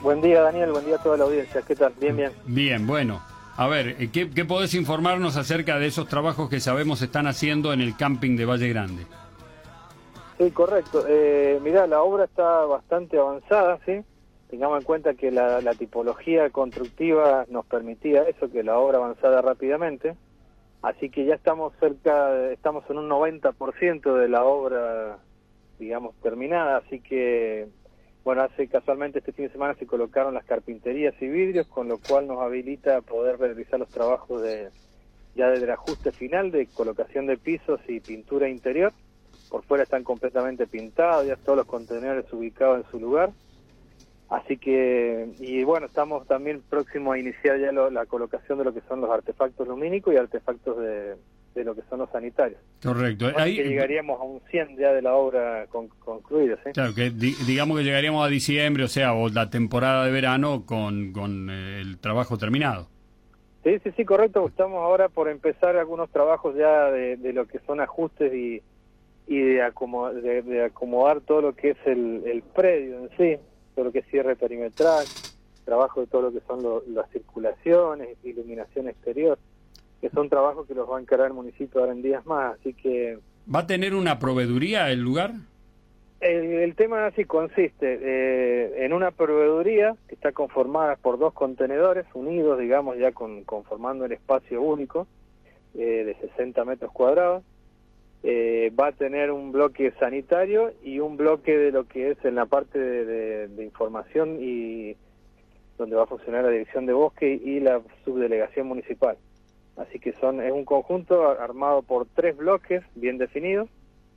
Buen día, Daniel, buen día a toda la audiencia. ¿Qué tal? Bien, bien. Bien, bueno. A ver, ¿qué podés informarnos acerca de esos trabajos que sabemos se están haciendo en el camping de Valle Grande? Sí, correcto. Mirá, la obra está bastante avanzada, ¿sí? Tengamos en cuenta que la tipología constructiva nos permitía eso, que la obra avanzara rápidamente. Así que ya estamos estamos en un 90% de la obra, digamos, terminada. Así que, bueno, casualmente este fin de semana se colocaron las carpinterías y vidrios, con lo cual nos habilita a poder realizar los trabajos ya desde el ajuste final de colocación de pisos y pintura interior. Por fuera están completamente pintados, ya todos los contenedores ubicados en su lugar. Así que, y bueno, estamos también próximos a iniciar ya la colocación de lo que son los artefactos lumínicos y artefactos de lo que son los sanitarios. Correcto. Ahí que llegaríamos a un 100 ya de la obra concluida, ¿sí? Claro, que digamos que llegaríamos a diciembre, o sea, o la temporada de verano con el trabajo terminado. Sí, correcto. Estamos ahora por empezar algunos trabajos ya de lo que son ajustes y de acomodar todo lo que es el predio en sí, todo lo que es cierre perimetral, trabajo de todo lo que son las circulaciones, iluminación exterior, que son trabajos que los va a encargar el municipio ahora en días más, así que... ¿Va a tener una proveeduría el lugar? El tema así consiste en una proveeduría que está conformada por 2 contenedores unidos, digamos, ya conformando el espacio único de 60 metros cuadrados. Va a tener un bloque sanitario y un bloque de lo que es en la parte de información, y donde va a funcionar la dirección de bosque y la subdelegación municipal. Así que es un conjunto armado por 3 bloques bien definidos,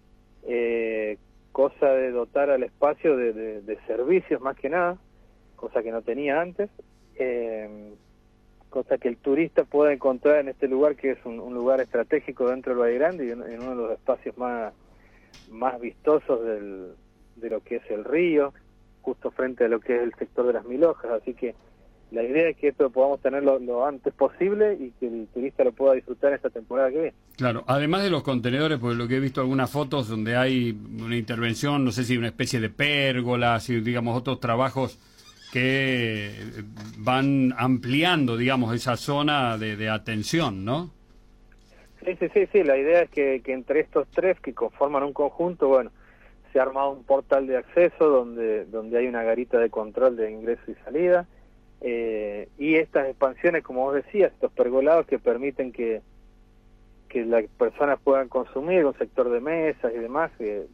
cosa de dotar al espacio de servicios más que nada, cosa que no tenía antes, cosa que el turista pueda encontrar en este lugar, que es un lugar estratégico dentro del Valle Grande y en uno de los espacios más vistosos de lo que es el río, justo frente a lo que es el sector de las Mil Hojas. Así que la idea es que esto lo podamos tener lo antes posible y que el turista lo pueda disfrutar esta temporada que viene. Claro, además de los contenedores, porque lo que he visto algunas fotos donde hay una intervención, no sé si una especie de pérgola, si digamos otros trabajos que van ampliando, digamos, esa zona de atención, ¿no? Sí, la idea es que entre estos 3 que conforman un conjunto, bueno, se ha armado un portal de acceso donde hay una garita de control de ingreso y salida, y estas expansiones, como vos decías, estos pergolados que permiten que las personas puedan consumir un sector de mesas y demás,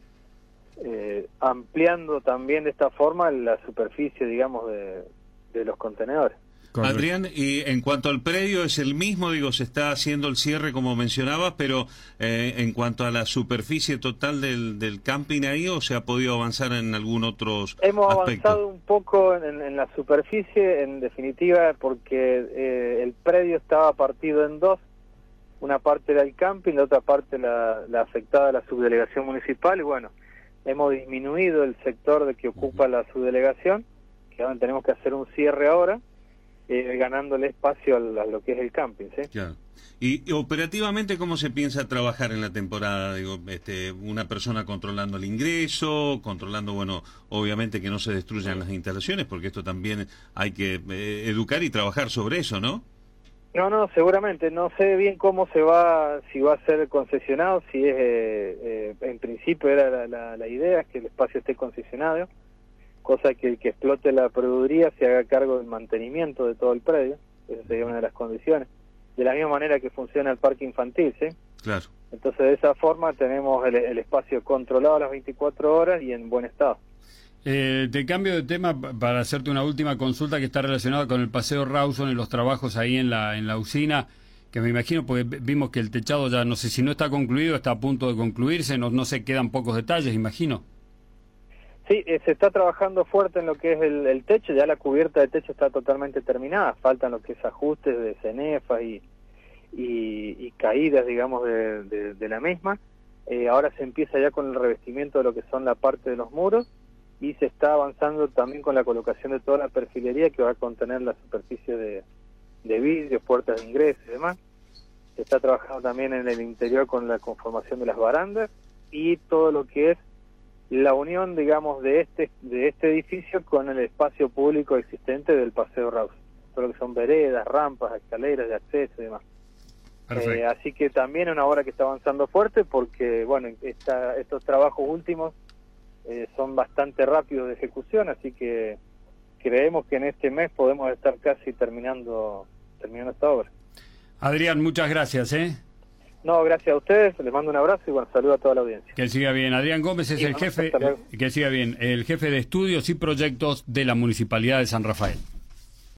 ampliando también de esta forma la superficie, digamos, de los contenedores. Correcto. Adrián, y en cuanto al predio, es el mismo, digo, se está haciendo el cierre como mencionabas, pero en cuanto a la superficie total del camping ahí, ¿o se ha podido avanzar en algún otro aspecto? Hemos avanzado un poco en la superficie, en definitiva, porque el predio estaba partido en 2, una parte era el camping, la otra parte la afectada a la subdelegación municipal, y bueno, hemos disminuido el sector de que ocupa la subdelegación, que ahora tenemos que hacer un cierre ahora, ganándole espacio a lo que es el camping, ¿sí? Claro. Y operativamente, ¿cómo se piensa trabajar en la temporada? Digo, una persona controlando el ingreso, controlando, bueno, obviamente que no se destruyan las instalaciones, porque esto también hay que educar y trabajar sobre eso, ¿no? No, seguramente. No sé bien cómo si va a ser concesionado, si es, en principio era la idea, es que el espacio esté concesionado, cosa que el que explote la proveeduría se haga cargo del mantenimiento de todo el predio. Esa sería una de las condiciones. De la misma manera que funciona el parque infantil, ¿sí? Claro. Entonces, de esa forma tenemos el espacio controlado a las 24 horas y en buen estado. Te cambio de tema para hacerte una última consulta que está relacionada con el Paseo Rawson y los trabajos ahí en la usina, que me imagino, porque vimos que el techado ya, no sé si no está concluido, está a punto de concluirse, no sé, quedan pocos detalles, imagino. Sí, se está trabajando fuerte en lo que es el techo, ya la cubierta de techo está totalmente terminada, faltan lo que es ajustes de cenefas y caídas, digamos, de la misma. Ahora se empieza ya con el revestimiento de lo que son la parte de los muros, y se está avanzando también con la colocación de toda la perfilería que va a contener la superficie de vidrios, puertas de ingreso y demás. Se está trabajando también en el interior con la conformación de las barandas y todo lo que es la unión, digamos, de este edificio con el espacio público existente del Paseo Rawson. Todo lo que son veredas, rampas, escaleras de acceso y demás. Así que también es una obra que está avanzando fuerte porque, bueno, estos trabajos últimos son bastante rápidos de ejecución, así que creemos que en este mes podemos estar casi terminando esta obra. Adrián, muchas gracias, No, gracias a ustedes, les mando un abrazo y bueno, saludo a toda la audiencia. Que siga bien. Adrián Gómez es el jefe, que siga bien, el jefe de estudios y proyectos de la Municipalidad de San Rafael.